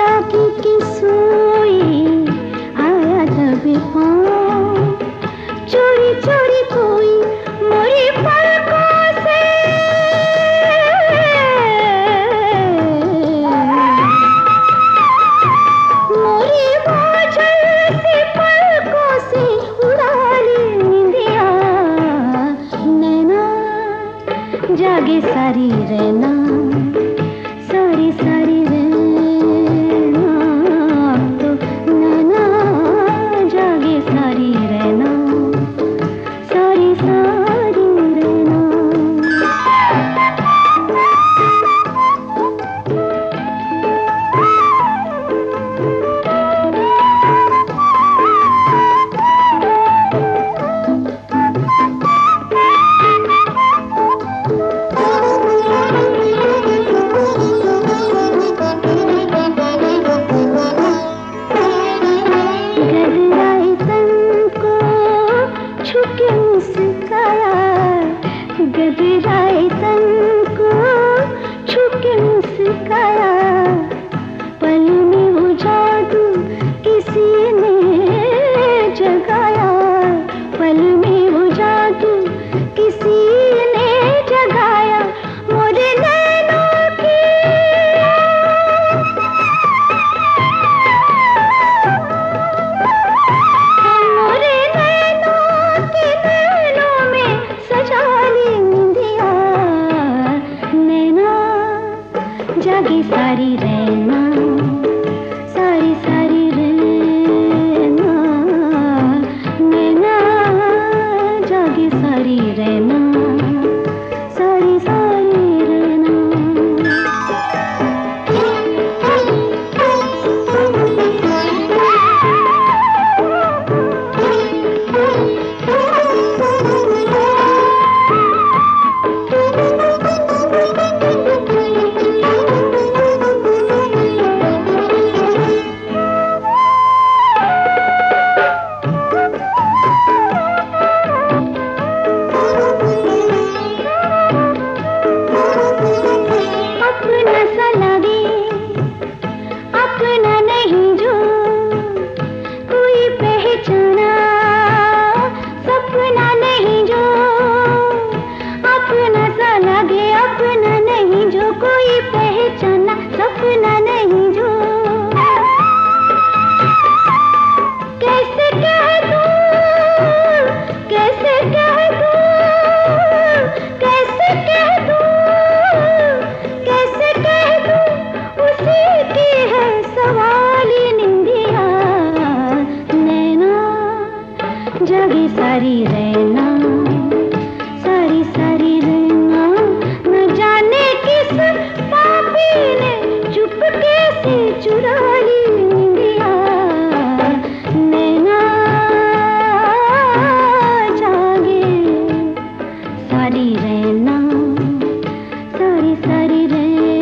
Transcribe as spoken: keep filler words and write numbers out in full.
आगे की सोई आया तब पाँव, चोरी चोरी कोई मोरी पलकों से मोरी बोझल सी पलकों से उड़ा ली निंदिया। नैना जागे सारी रहना, सारी सारी रहना, तो नैना जागे सारी रहना, सारी सारी रहना। गदराए तन को छुके मुस्काया, गदराए तन को छुके मुस्काया, पल में वो जादू किसी ने जगाया, पल में वो जादू किसी ने जगाया। मोरे नैनों की मोरे नैनों के नैनों में सजा ली निंदिया। नैना जागी सारी रहना, सारी सारी रहना, नैना जागी सारी रहना, सारी सारी रहना। अपना सा लगे अपना नहीं जो कोई पहचाना, सपना नहीं जो अपना सा लगे अपना नहीं जो कोई पहचाना, सपना नहीं जो। कैसे कह दूं, कैसे कह दूं, कैसे कह दूं, कैसे कह दूं, उसी की है सवाली निंदिया। नैना जागी सारी रहना, सारी सारी रहना, न जाने किस पापी ने चुपके से चुरा ली निंदिया। नैना जागे सारी रहना, सारी सारी रहना।